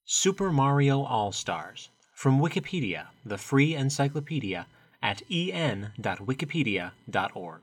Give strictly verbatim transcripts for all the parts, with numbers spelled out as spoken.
Super Mario All-Stars, from Wikipedia, the free encyclopedia, at e n dot wikipedia dot org.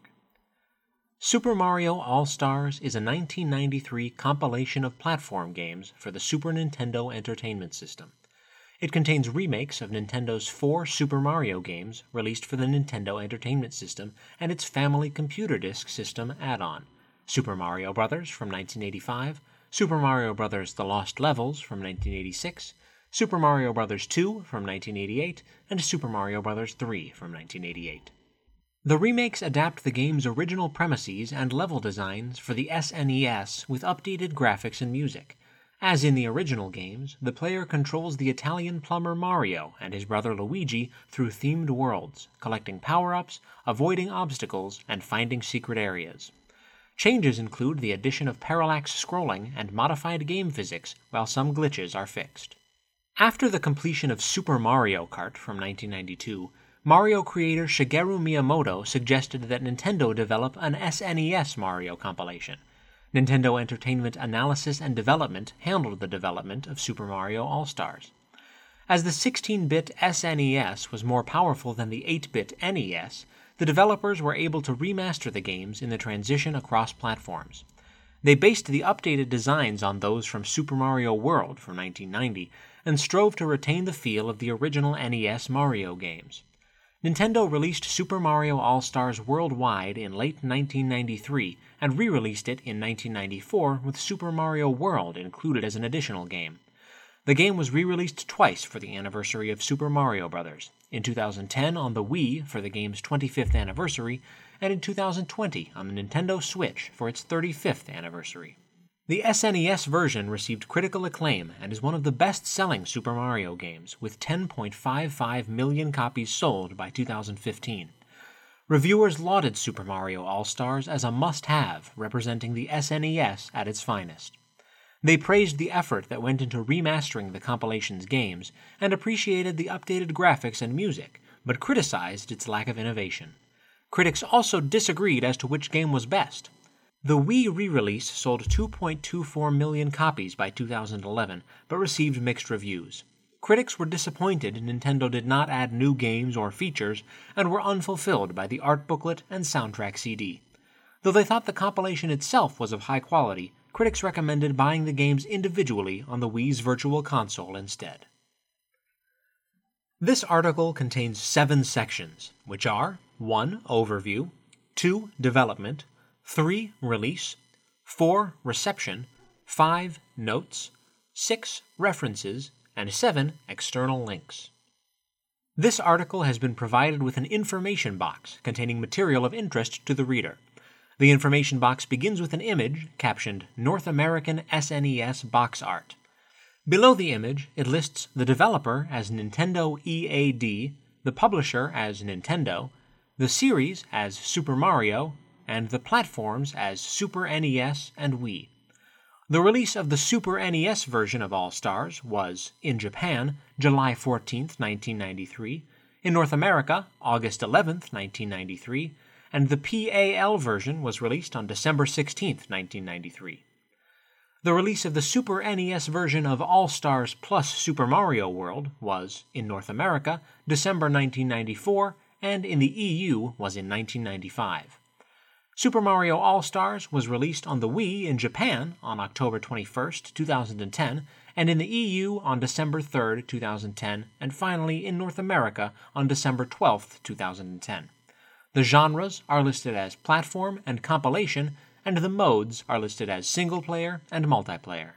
Super Mario All-Stars is a nineteen ninety-three compilation of platform games for the Super Nintendo Entertainment System. It contains remakes of Nintendo's four Super Mario games released for the Nintendo Entertainment System and its Family Computer Disk System add-on: Super Mario Bros. From nineteen eighty-five, Super Mario Bros. The Lost Levels from nineteen eighty-six, Super Mario Bros. two from nineteen eighty-eight, and Super Mario Bros. three from nineteen eighty-eight. The remakes adapt the game's original premises and level designs for the S N E S with updated graphics and music. As in the original games, the player controls the Italian plumber Mario and his brother Luigi through themed worlds, collecting power-ups, avoiding obstacles, and finding secret areas. Changes include the addition of parallax scrolling and modified game physics, while some glitches are fixed. After the completion of Super Mario Kart from nineteen ninety-two, Mario creator Shigeru Miyamoto suggested that Nintendo develop an S N E S Mario compilation. Nintendo Entertainment Analysis and Development handled the development of Super Mario All-Stars. As the sixteen-bit S N E S was more powerful than the eight-bit N E S, the developers were able to remaster the games in the transition across platforms. They based the updated designs on those from Super Mario World from nineteen ninety and strove to retain the feel of the original N E S Mario games. Nintendo released Super Mario All-Stars worldwide in late nineteen ninety-three and re-released it in nineteen ninety-four with Super Mario World included as an additional game. The game was re-released twice for the anniversary of Super Mario Bros., in two thousand ten on the Wii for the game's twenty-fifth anniversary, and in two thousand twenty on the Nintendo Switch for its thirty-fifth anniversary. The S N E S version received critical acclaim and is one of the best-selling Super Mario games, with ten point five five million copies sold by two thousand fifteen. Reviewers lauded Super Mario All-Stars as a must-have, representing the S N E S at its finest. They praised the effort that went into remastering the compilation's games and appreciated the updated graphics and music, but criticized its lack of innovation. Critics also disagreed as to which game was best. The Wii re-release sold two point two four million copies by two thousand eleven, but received mixed reviews. Critics were disappointed Nintendo did not add new games or features and were unfulfilled by the art booklet and soundtrack C D. Though they thought the compilation itself was of high quality, critics recommended buying the games individually on the Wii's Virtual Console instead. This article contains seven sections, which are one. Overview, two. Development, three. Release, four. Reception, five. Notes, six. References, and seven. External links. This article has been provided with an information box containing material of interest to the reader. The information box begins with an image captioned North American S N E S Box Art. Below the image, it lists the developer as Nintendo E A D, the publisher as Nintendo, the series as Super Mario, and the platforms as Super N E S and Wii. The release of the Super N E S version of All-Stars was, in Japan, July fourteenth, nineteen ninety-three, in North America, August eleventh, nineteen ninety-three, and the P A L version was released on December sixteenth, nineteen ninety-three. The release of the Super N E S version of All-Stars plus Super Mario World was, in North America, December nineteen ninety-four, and in the E U was in nineteen ninety-five. Super Mario All-Stars was released on the Wii in Japan on October twenty-first, two thousand ten, and in the E U on December third, two thousand ten, and finally in North America on December twelfth, two thousand ten. The genres are listed as platform and compilation, and the modes are listed as single-player and multiplayer.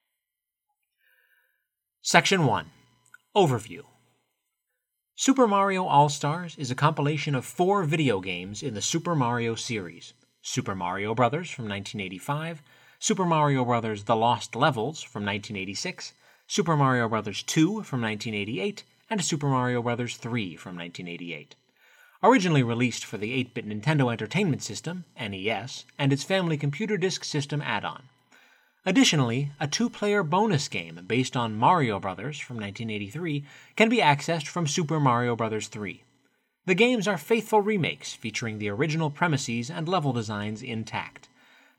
Section one. Overview. Super Mario All-Stars is a compilation of four video games in the Super Mario series: Super Mario Bros. From nineteen eighty-five, Super Mario Bros. The Lost Levels from nineteen eighty-six, Super Mario Bros. two from nineteen eighty-eight, and Super Mario Bros. three from nineteen eighty-eight. Originally released for the eight-bit Nintendo Entertainment System, N E S, and its Family Computer Disk System add-on. Additionally, a two-player bonus game based on Mario Bros. From nineteen eighty-three can be accessed from Super Mario Bros. three. The games are faithful remakes featuring the original premises and level designs intact.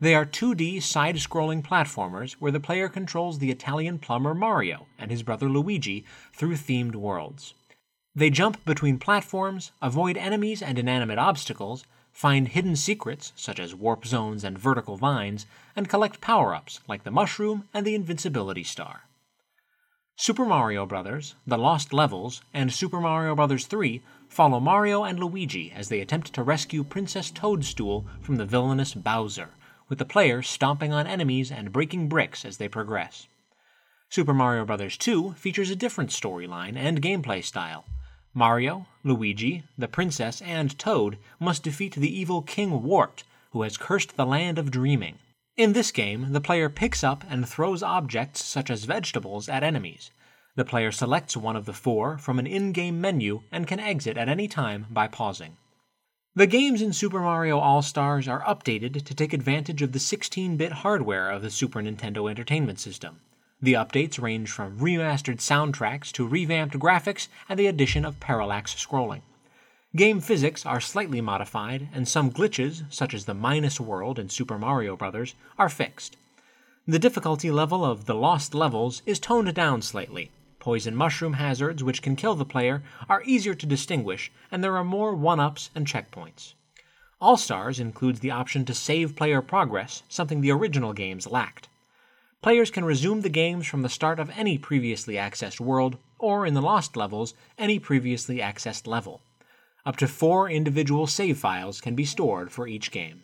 They are two D side-scrolling platformers where the player controls the Italian plumber Mario and his brother Luigi through themed worlds. They jump between platforms, avoid enemies and inanimate obstacles, find hidden secrets such as warp zones and vertical vines, and collect power-ups like the mushroom and the invincibility star. Super Mario Bros., The Lost Levels, and Super Mario Bros. three follow Mario and Luigi as they attempt to rescue Princess Toadstool from the villainous Bowser, with the player stomping on enemies and breaking bricks as they progress. Super Mario Bros. two features a different storyline and gameplay style. Mario, Luigi, the princess, and Toad must defeat the evil King Wart, who has cursed the land of dreaming. In this game, the player picks up and throws objects such as vegetables at enemies. The player selects one of the four from an in-game menu and can exit at any time by pausing. The games in Super Mario All-Stars are updated to take advantage of the sixteen-bit hardware of the Super Nintendo Entertainment System. The updates range from remastered soundtracks to revamped graphics and the addition of parallax scrolling. Game physics are slightly modified, and some glitches, such as the Minus World in Super Mario Bros., are fixed. The difficulty level of the Lost Levels is toned down slightly. Poison mushroom hazards, which can kill the player, are easier to distinguish, and there are more one-ups and checkpoints. All-Stars includes the option to save player progress, something the original games lacked. Players can resume the games from the start of any previously accessed world, or in the Lost Levels, any previously accessed level. Up to four individual save files can be stored for each game.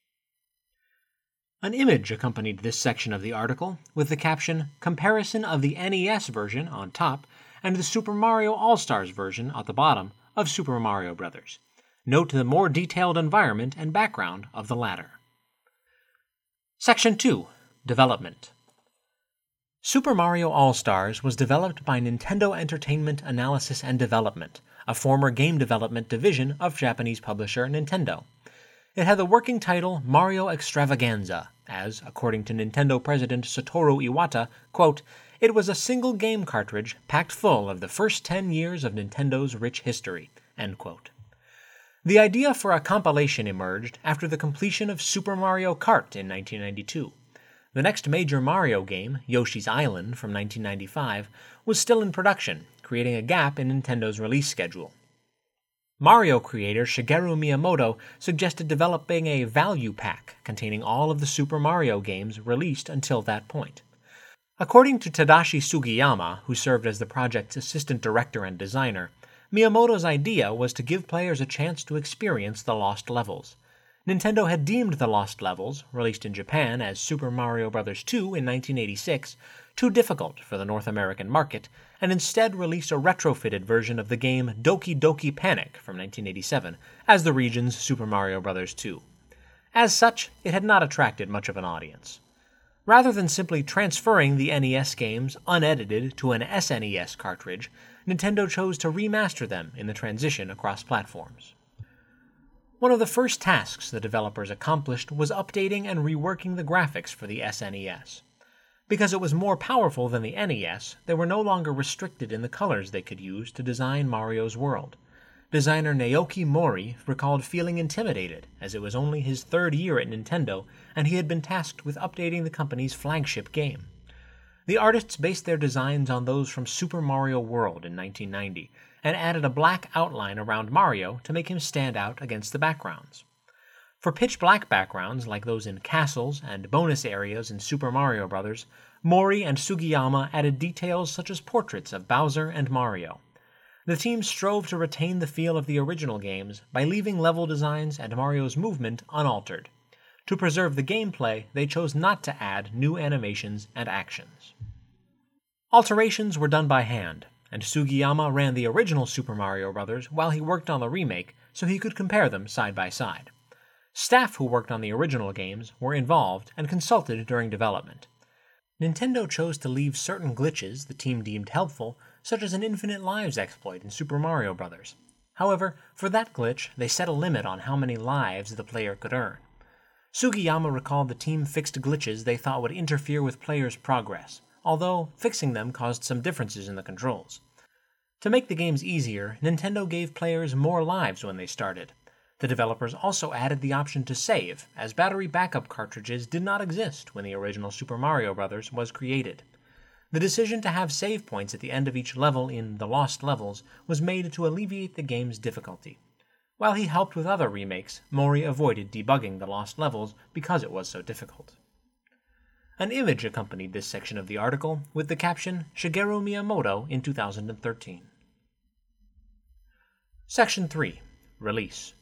An image accompanied this section of the article, with the caption, "Comparison of the N E S version" on top, and the Super Mario All-Stars version at the bottom of Super Mario Bros. Note the more detailed environment and background of the latter. Section two. Development. Super Mario All-Stars was developed by Nintendo Entertainment Analysis and Development, a former game development division of Japanese publisher Nintendo. It had the working title Mario Extravaganza, as, according to Nintendo president Satoru Iwata, quote, "It was a single game cartridge packed full of the first ten years of Nintendo's rich history," end quote. The idea for a compilation emerged after the completion of Super Mario Kart in nineteen ninety-two. The next major Mario game, Yoshi's Island from nineteen ninety-five, was still in production, creating a gap in Nintendo's release schedule. Mario creator Shigeru Miyamoto suggested developing a value pack containing all of the Super Mario games released until that point. According to Tadashi Sugiyama, who served as the project's assistant director and designer, Miyamoto's idea was to give players a chance to experience the Lost Levels. Nintendo had deemed the Lost Levels, released in Japan as Super Mario Bros. two in nineteen eighty-six, too difficult for the North American market, and instead released a retrofitted version of the game Doki Doki Panic from nineteen eighty-seven as the region's Super Mario Bros. two. As such, it had not attracted much of an audience. Rather than simply transferring the N E S games unedited to an S N E S cartridge, Nintendo chose to remaster them in the transition across platforms. One of the first tasks the developers accomplished was updating and reworking the graphics for the S N E S. Because it was more powerful than the N E S, they were no longer restricted in the colors they could use to design Mario's world. Designer Naoki Mori recalled feeling intimidated, as it was only his third year at Nintendo, and he had been tasked with updating the company's flagship game. The artists based their designs on those from Super Mario World in nineteen ninety, and added a black outline around Mario to make him stand out against the backgrounds. For pitch-black backgrounds like those in castles and bonus areas in Super Mario Bros., Mori and Sugiyama added details such as portraits of Bowser and Mario. The team strove to retain the feel of the original games by leaving level designs and Mario's movement unaltered. To preserve the gameplay, they chose not to add new animations and actions. Alterations were done by hand, and Sugiyama ran the original Super Mario Bros. While he worked on the remake so he could compare them side by side. Staff who worked on the original games were involved and consulted during development. Nintendo chose to leave certain glitches the team deemed helpful, such as an infinite lives exploit in Super Mario Bros. However, for that glitch, they set a limit on how many lives the player could earn. Sugiyama recalled the team fixed glitches they thought would interfere with players' progress, although fixing them caused some differences in the controls. To make the games easier, Nintendo gave players more lives when they started. The developers also added the option to save, as battery backup cartridges did not exist when the original Super Mario Bros. Was created. The decision to have save points at the end of each level in The Lost Levels was made to alleviate the game's difficulty. While he helped with other remakes, Mori avoided debugging The Lost Levels because it was so difficult. An image accompanied this section of the article with the caption Shigeru Miyamoto in two thousand thirteen. Section three. Release.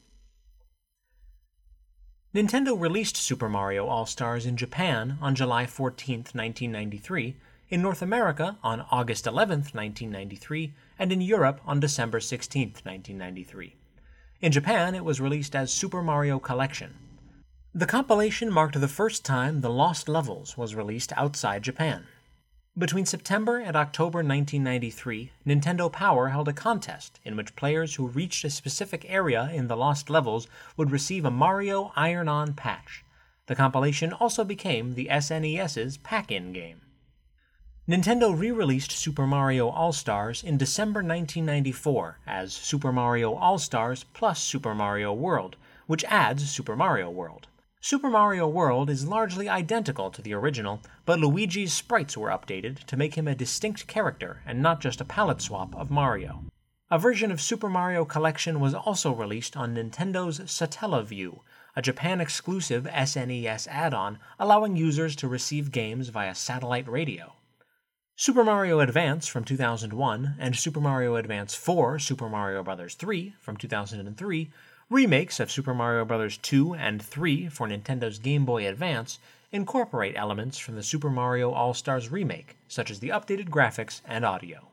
Nintendo released Super Mario All-Stars in Japan on July fourteenth, nineteen ninety-three, in North America on August eleventh, nineteen ninety-three, and in Europe on December sixteenth, nineteen ninety-three. In Japan, it was released as Super Mario Collection. The compilation marked the first time The Lost Levels was released outside Japan. Between September and October nineteen ninety-three, Nintendo Power held a contest in which players who reached a specific area in The Lost Levels would receive a Mario Iron-On patch. The compilation also became the SNES's pack-in game. Nintendo re-released Super Mario All-Stars in December nineteen ninety-four as Super Mario All-Stars plus Super Mario World, which adds Super Mario World. Super Mario World is largely identical to the original, but Luigi's sprites were updated to make him a distinct character and not just a palette swap of Mario. A version of Super Mario Collection was also released on Nintendo's Satellaview, a Japan-exclusive S N E S add-on allowing users to receive games via satellite radio. Super Mario Advance from two thousand one and Super Mario Advance four Super Mario Bros. three from two thousand three, remakes of Super Mario Bros. two and three for Nintendo's Game Boy Advance, incorporate elements from the Super Mario All-Stars remake, such as the updated graphics and audio.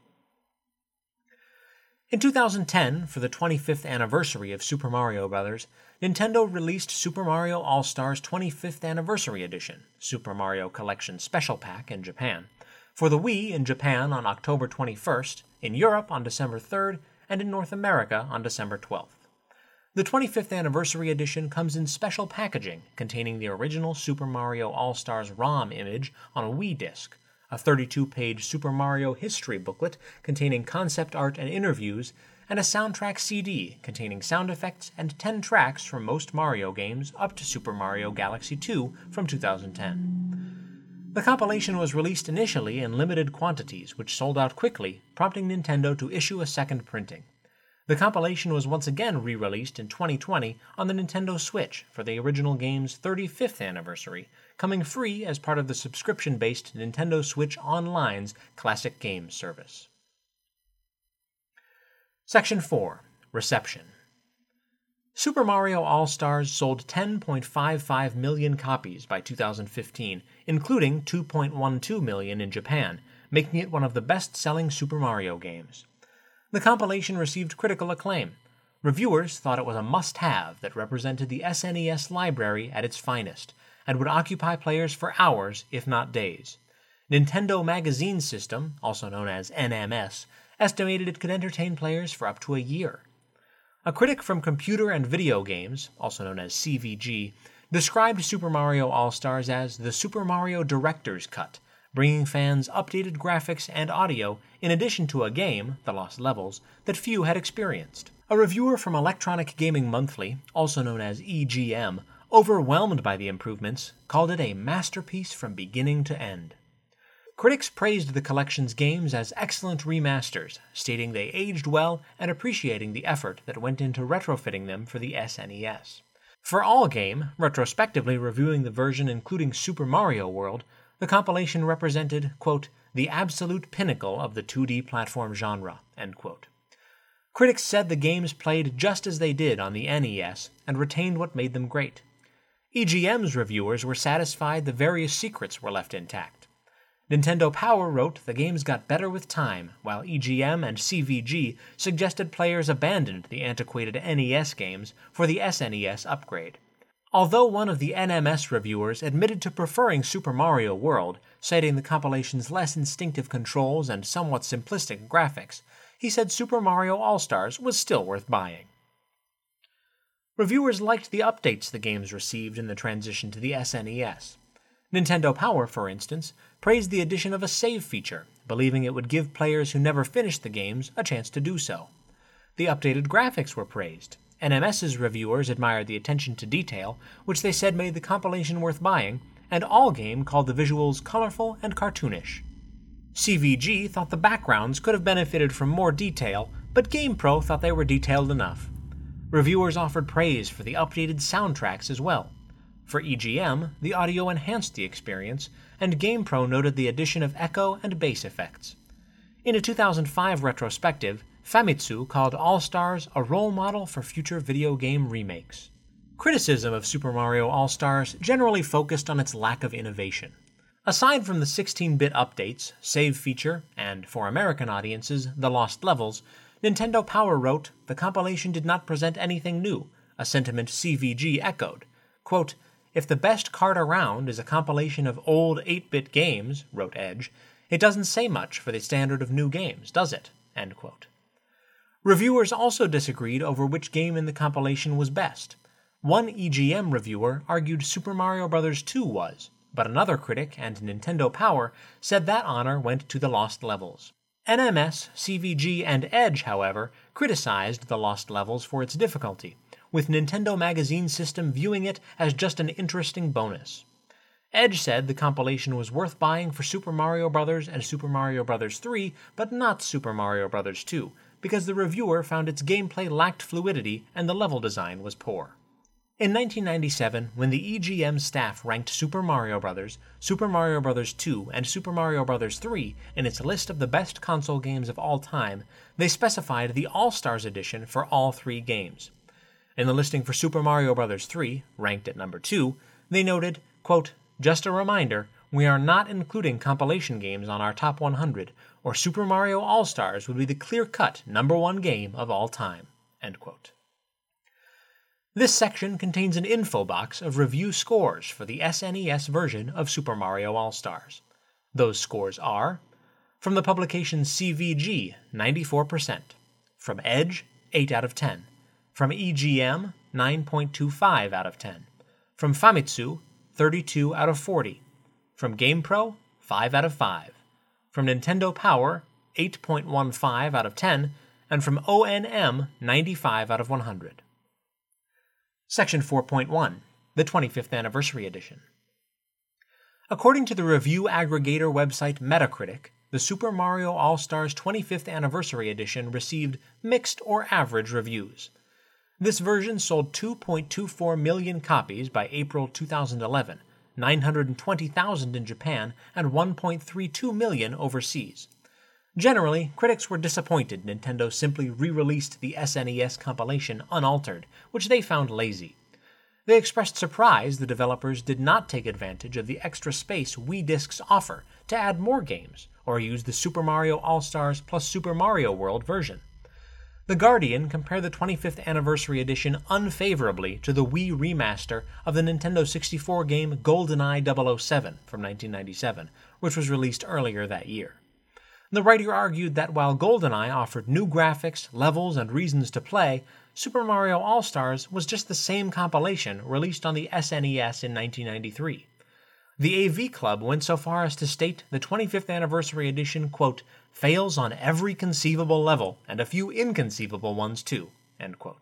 In two thousand ten, for the twenty-fifth anniversary of Super Mario Bros., Nintendo released Super Mario All-Stars twenty-fifth Anniversary Edition, Super Mario Collection Special Pack in Japan, for the Wii in Japan on October twenty-first, in Europe on December third, and in North America on December twelfth. The twenty-fifth Anniversary Edition comes in special packaging containing the original Super Mario All-Stars ROM image on a Wii disc, a thirty-two page Super Mario history booklet containing concept art and interviews, and a soundtrack C D containing sound effects and ten tracks from most Mario games up to Super Mario Galaxy two from two thousand ten. The compilation was released initially in limited quantities, which sold out quickly, prompting Nintendo to issue a second printing. The compilation was once again re-released in twenty twenty on the Nintendo Switch for the original game's thirty-fifth anniversary, coming free as part of the subscription-based Nintendo Switch Online's Classic Games service. Section four. Reception. Super Mario All-Stars sold ten point five five million copies by two thousand fifteen, including two point one two million in Japan, making it one of the best-selling Super Mario games. The compilation received critical acclaim. Reviewers thought it was a must-have that represented the S N E S library at its finest, and would occupy players for hours, if not days. Nintendo Magazine System, also known as N M S, estimated it could entertain players for up to a year. A critic from Computer and Video Games, also known as C V G, described Super Mario All-Stars as the Super Mario Director's Cut, bringing fans updated graphics and audio in addition to a game, The Lost Levels, that few had experienced. A reviewer from Electronic Gaming Monthly, also known as E G M, overwhelmed by the improvements, called it a masterpiece from beginning to end. Critics praised the collection's games as excellent remasters, stating they aged well and appreciating the effort that went into retrofitting them for the S N E S. For Allgame, retrospectively reviewing the version including Super Mario World, the compilation represented, quote, the absolute pinnacle of the two D platform genre, end quote. Critics said the games played just as they did on the N E S and retained what made them great. E G M's reviewers were satisfied the various secrets were left intact. Nintendo Power wrote the games got better with time, while E G M and C V G suggested players abandoned the antiquated N E S games for the S N E S upgrade. Although one of the N M S reviewers admitted to preferring Super Mario World, citing the compilation's less instinctive controls and somewhat simplistic graphics, he said Super Mario All-Stars was still worth buying. Reviewers liked the updates the games received in the transition to the S N E S. Nintendo Power, for instance, praised the addition of a save feature, believing it would give players who never finished the games a chance to do so. The updated graphics were praised. NMS's reviewers admired the attention to detail, which they said made the compilation worth buying, and Allgame called the visuals colorful and cartoonish. C V G thought the backgrounds could have benefited from more detail, but GamePro thought they were detailed enough. Reviewers offered praise for the updated soundtracks as well. For E G M, the audio enhanced the experience, and GamePro noted the addition of echo and bass effects. In a two thousand five retrospective, Famitsu called All-Stars a role model for future video game remakes. Criticism of Super Mario All-Stars generally focused on its lack of innovation. Aside from the sixteen-bit updates, save feature, and, for American audiences, the lost levels, Nintendo Power wrote, the compilation did not present anything new, a sentiment C V G echoed. Quote, "If the best card around is a compilation of old eight-bit games," wrote Edge, "it doesn't say much for the standard of new games, does it?" End quote. Reviewers also disagreed over which game in the compilation was best. One E G M reviewer argued Super Mario Bros. two was, but another critic and Nintendo Power said that honor went to the Lost Levels. N M S, C V G, and Edge, however, criticized the Lost Levels for its difficulty, with Nintendo Magazine System viewing it as just an interesting bonus. Edge said the compilation was worth buying for Super Mario Bros. And Super Mario Bros. three, but not Super Mario Bros. two, because the reviewer found its gameplay lacked fluidity and the level design was poor. In nineteen ninety-seven, when the E G M staff ranked Super Mario Bros., Super Mario Bros. two, and Super Mario Bros. three in its list of the best console games of all time, they specified the All-Stars edition for all three games. In the listing for Super Mario Bros. three, ranked at number two, they noted, quote, "Just a reminder, we are not including compilation games on our top one hundred, or Super Mario All-Stars would be the clear-cut number one game of all time." End quote. This section contains an info box of review scores for the S N E S version of Super Mario All-Stars. Those scores are: from the publication C V G, ninety-four percent, from Edge, eight out of ten, from E G M, nine point two five out of ten, from Famitsu, thirty-two out of forty, from GamePro, five out of five, from Nintendo Power, eight point one five out of ten, and from O N M, ninety-five out of one hundred. Section four point one, the twenty-fifth Anniversary Edition. According to the review aggregator website Metacritic, the Super Mario All-Stars twenty-fifth Anniversary Edition received mixed or average reviews. This version sold two point two four million copies by April two thousand eleven, nine hundred twenty thousand in Japan, and one point three two million overseas. Generally, critics were disappointed Nintendo simply re-released the S N E S compilation unaltered, which they found lazy. They expressed surprise the developers did not take advantage of the extra space Wii discs offer to add more games, or use the Super Mario All-Stars plus Super Mario World version. The Guardian compared the twenty-fifth Anniversary Edition unfavorably to the Wii remaster of the Nintendo sixty-four game GoldenEye double oh seven from nineteen ninety-seven, which was released earlier that year. The writer argued that while GoldenEye offered new graphics, levels, and reasons to play, Super Mario All-Stars was just the same compilation released on the S N E S in nineteen ninety-three. The A V Club went so far as to state the twenty-fifth Anniversary Edition, quote, "fails on every conceivable level, and a few inconceivable ones too," end quote.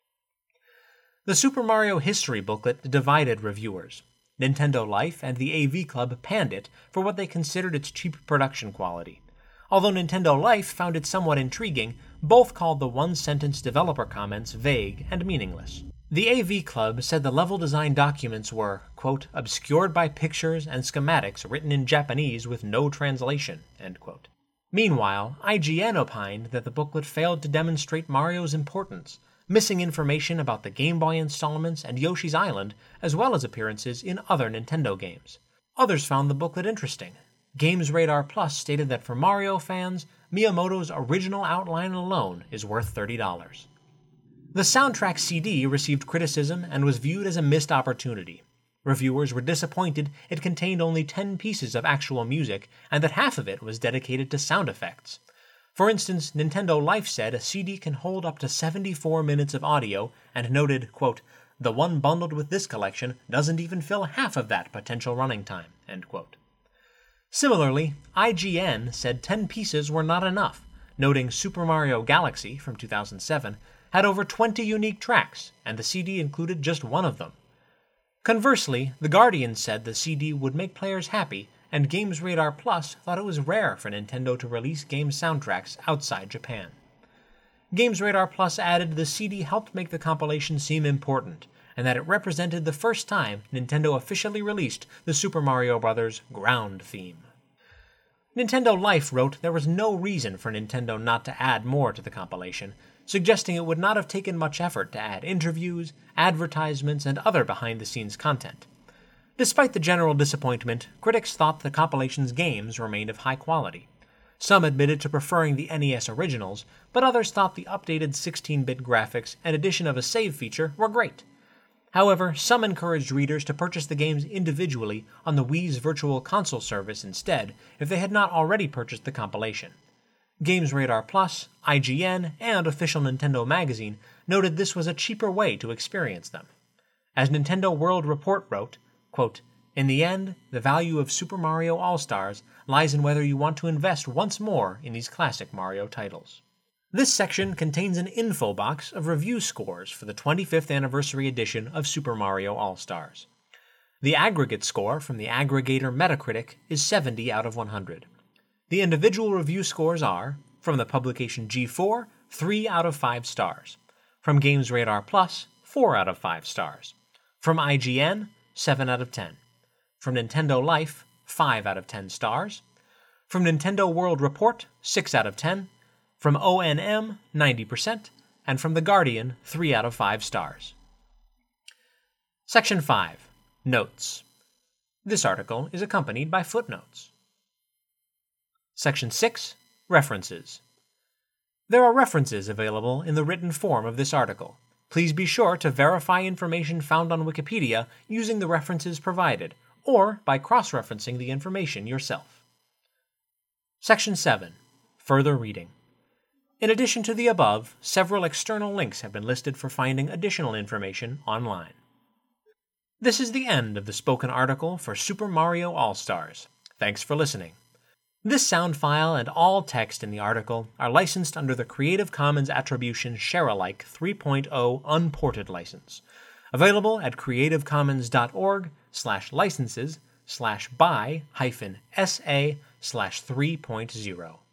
The Super Mario History booklet divided reviewers. Nintendo Life and the A V Club panned it for what they considered its cheap production quality. Although Nintendo Life found it somewhat intriguing, both called the one-sentence developer comments vague and meaningless. The A V Club said the level design documents were, quote, "obscured by pictures and schematics written in Japanese with no translation," end quote. Meanwhile, I G N opined that the booklet failed to demonstrate Mario's importance, missing information about the Game Boy installments and Yoshi's Island, as well as appearances in other Nintendo games. Others found the booklet interesting. Games Radar Plus stated that for Mario fans, Miyamoto's original outline alone is worth thirty dollars. The soundtrack C D received criticism and was viewed as a missed opportunity. Reviewers were disappointed it contained only ten pieces of actual music and that half of it was dedicated to sound effects. For instance, Nintendo Life said a C D can hold up to seventy-four minutes of audio and noted, quote, "the one bundled with this collection doesn't even fill half of that potential running time," end quote. Similarly, I G N said ten pieces were not enough, noting Super Mario Galaxy from two thousand seven had over twenty unique tracks, and the C D included just one of them. Conversely, The Guardian said the C D would make players happy, and Games Radar Plus thought it was rare for Nintendo to release game soundtracks outside Japan. Games Radar Plus added the C D helped make the compilation seem important, and that it represented the first time Nintendo officially released the Super Mario Bros. Ground theme. Nintendo Life wrote there was no reason for Nintendo not to add more to the compilation, suggesting it would not have taken much effort to add interviews, advertisements, and other behind-the-scenes content. Despite the general disappointment, critics thought the compilation's games remained of high quality. Some admitted to preferring the N E S originals, but others thought the updated sixteen-bit graphics and addition of a save feature were great. However, some encouraged readers to purchase the games individually on the Wii's Virtual Console service instead if they had not already purchased the compilation. Games Radar Plus, I G N, and Official Nintendo Magazine noted this was a cheaper way to experience them. As Nintendo World Report wrote, quote, "In the end, the value of Super Mario All-Stars lies in whether you want to invest once more in these classic Mario titles." This section contains an info box of review scores for the twenty-fifth anniversary edition of Super Mario All-Stars. The aggregate score from the aggregator Metacritic is seventy out of one hundred. The individual review scores are, from the publication G four, three out of five stars. From Games Radar Plus, four out of five stars. From I G N, seven out of ten. From Nintendo Life, five out of ten stars. From Nintendo World Report, six out of ten. From O N M, ninety percent. And from The Guardian, three out of five stars. Section five. Notes. This article is accompanied by footnotes. Section six. References. There are references available in the written form of this article. Please be sure to verify information found on Wikipedia using the references provided, or by cross-referencing the information yourself. Section seven. Further reading. In addition to the above, several external links have been listed for finding additional information online. This is the end of the spoken article for Super Mario All-Stars. Thanks for listening. This sound file and all text in the article are licensed under the Creative Commons Attribution Share-alike three point oh Unported license, available at creativecommons.org slash licenses slash by hyphen sa slash 3.0.